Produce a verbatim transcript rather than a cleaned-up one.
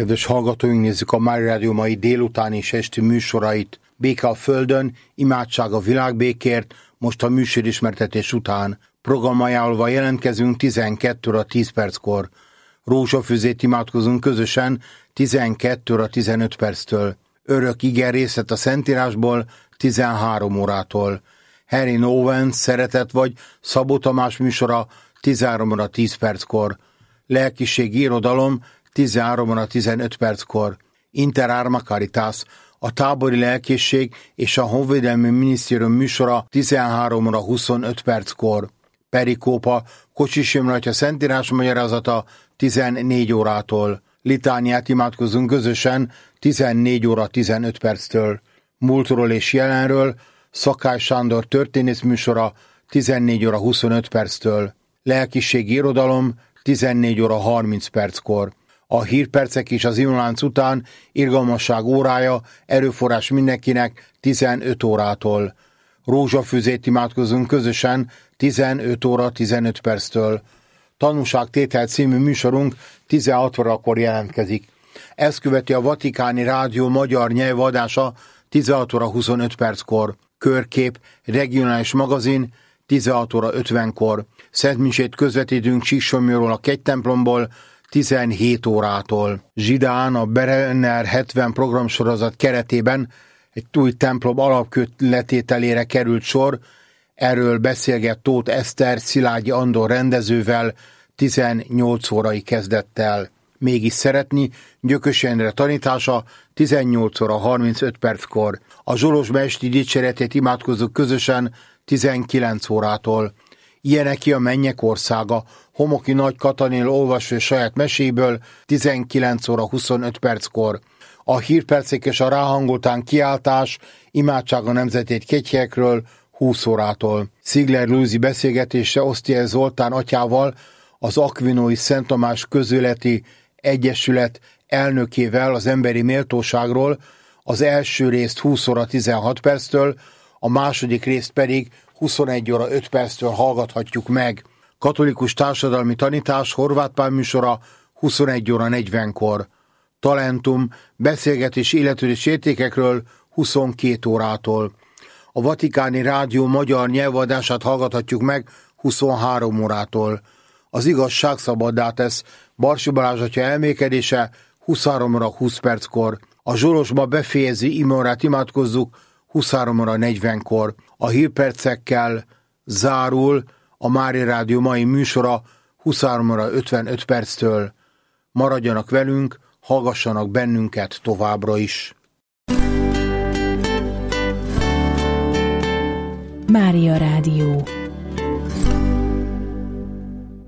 Kedves hallgatóink, nézzük a Mária Rádió mai délutáni és esti műsorait. Béke a földön, imádság a világbékért, most a műsorismertetés után. Programajánlva jelentkezünk tizenkét óra tíz perckor. Rózsafüzét imádkozunk közösen tizenkét óra tizenöt perctől. Örök ige részlet a Szentírásból tizenhárom órától. Harry Owens, Szeretet vagy Szabó Tamás műsora tizenhárom óra tíz perckor. Lelkiségi irodalom tizenhárom óra tizenöt perckor. Inter Arma Caritas, a tábori lelkészség és a honvédelmi minisztérium műsora tizenhárom óra huszonöt perckor. Perikópa, Kocsis Imre atya szentírás magyarázata tizennégy órától. Litániát imádkozunk közösen tizennégy óra tizenöt perctől. Múltról és jelenről Szakály Sándor történész műsora tizennégy óra huszonöt perctől. Lelkiségi irodalom tizennégy óra harminc perckor. A hírpercek és az imlánc után irgalmasság órája, erőforrás mindenkinek tizenöt órától. Rózsafüzét imádkozunk közösen tizenöt óra tizenöt perctől. Tanúságtétel című műsorunk tizenhat órakor jelentkezik. Ezt követi a Vatikáni Rádió magyar nyelvadása tizenhat óra huszonöt perckor. Körkép, regionális magazin tizenhat óra ötvenkor. Szentmisét közvetítünk Csíksomlyóról a Kegytemplomból tizenhét órától. Zsidán a Brenner hetven programsorozat keretében egy új templom alapkőletételére került sor, erről beszélget Tóth Eszter Szilágyi Andor rendezővel tizennyolc órai kezdettel. Mégis szeretni, Gyökös Endre tanítása tizennyolc óra harmincöt perckor. A Zsolozsma esti dicséretét imádkozzuk közösen tizenkilenc órától. Ilyenek ki a mennyek országa, Homoki Nagy Katalin olvasó saját meséből tizenkilenc óra huszonöt perckor. A hírpercek és a ráhangoltán kiáltás, imádság a nemzetét Kegyhelyekről húsz órától. Szigler Lúzi beszélgetése Osztiel Zoltán atyával, az Akvinói Szent Tamás Közéleti Egyesület elnökével az emberi méltóságról, az első részt húsz óra tizenhat perctől, a második részt pedig huszonegy óra öt perctől hallgathatjuk meg. Katolikus társadalmi tanítás Horváth Pál műsora huszonegy óra negyvenkor. Talentum, beszélgetés életörés értékekről huszonkét órától. A Vatikáni Rádió magyar nyelvadását hallgathatjuk meg huszonhárom órától. Az igazság szabaddá tesz, Barsi Balázs atya elmékedése huszonhárom óra húsz perckor. A Zsolozsma befejező imórát imádkozzuk huszonhárom óra negyvenkor. A hírpercekkel zárul a Mária Rádió mai műsora huszonhárom óra ötvenöt perctől. Maradjanak velünk, hallgassanak bennünket továbbra is. Mária Rádió.